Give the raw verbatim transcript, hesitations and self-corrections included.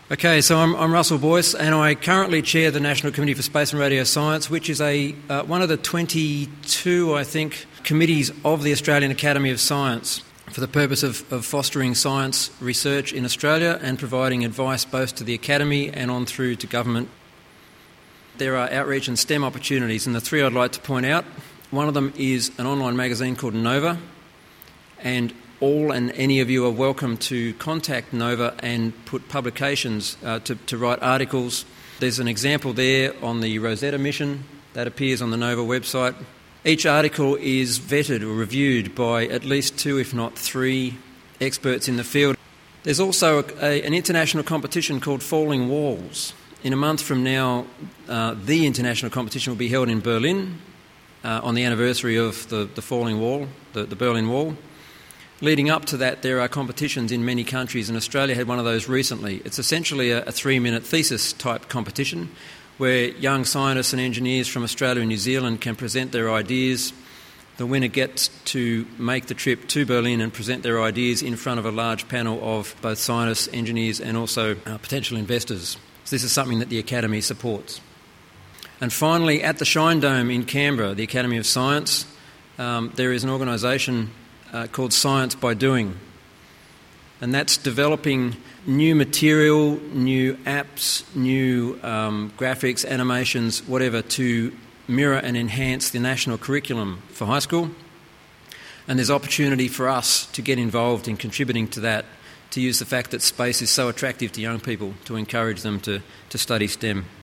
Okay, so I'm, I'm Russell Boyce, and I currently chair the National Committee for Space and Radio Science, which is a uh, one of the twenty-two, I think, committees of the Australian Academy of Science for the purpose of, of fostering science research in Australia and providing advice both to the Academy and on through to government. There are outreach and STEM opportunities, and the three I'd like to point out. One of them is an online magazine called Nova, and all and any of you are welcome to contact Nova and put publications uh, to, to write articles. There's an example there on the Rosetta mission that appears on the Nova website. Each article is vetted or reviewed by at least two, if not three, experts in the field. There's also a, a, an international competition called Falling Walls. In a month from now, uh, the international competition will be held in Berlin uh, on the anniversary of the, the Falling Wall, the, the Berlin Wall. Leading up to that, there are competitions in many countries, and Australia had one of those recently. It's essentially a, a three-minute thesis-type competition where young scientists and engineers from Australia and New Zealand can present their ideas. The winner gets to make the trip to Berlin and present their ideas in front of a large panel of both scientists, engineers, and also uh, potential investors. So this is something that the Academy supports. And finally, at the Shine Dome in Canberra, the Academy of Science, um, there is an organisation Uh, called Science by Doing, and that's developing new material, new apps, new um, graphics, animations, whatever, to mirror and enhance the national curriculum for high school. And there's opportunity for us to get involved in contributing to that, to use the fact that space is so attractive to young people, to encourage them to, to study STEM.